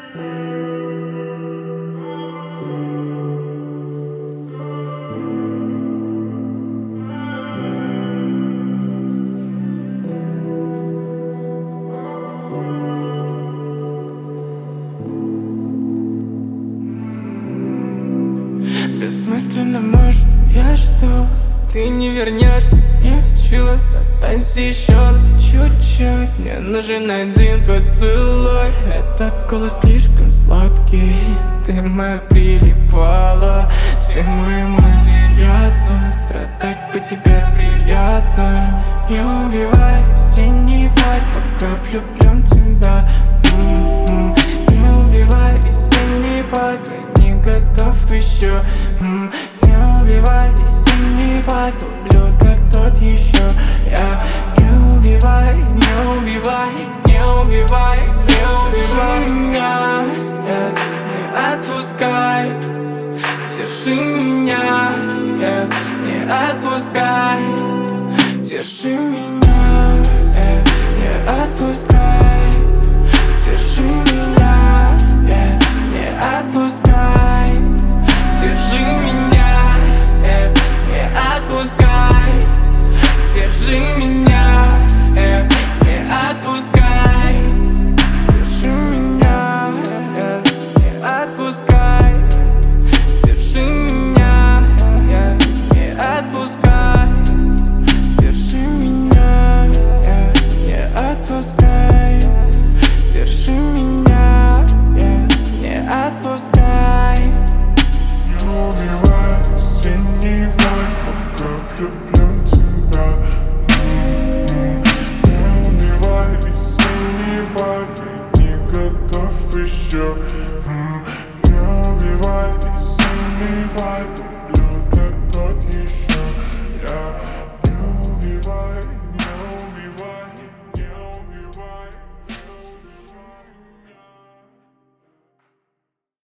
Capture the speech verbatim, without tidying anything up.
Бессмысленно, может, я жду, ты не вернешься. Нет чувств, останься еще чуть-чуть. Мне нужен один поцелуй. Этот голос слишком сладкий, ты моя прилипала. Все мои мысли рядом, страдать по тебе приятно. Не убивай осенний вайб, пока влюблен в тебя. М-м-м. Не убивай осенний вайб, я не готов еще. М-м. Не убивай осенний вайб, ублюдок тот еще. Я не убивай, не убивай, не убивай, не убивай меня. Я не отпускай, держи меня. Я не отпускай, держи меня. Я не отпускай, держи меня. Я не отпускай, держи меня. Я не отпускай, держи меня. Я не отпускай, держи меня. Я не отпускай, держи меня. Я не отпускай, держи меня. Я не отпускай, держи меня. Я не отпускай. Не убивай осенний вайб, пока влюблен в тебя. М-м-м. Не убивай осенний вайб, я не готов еще.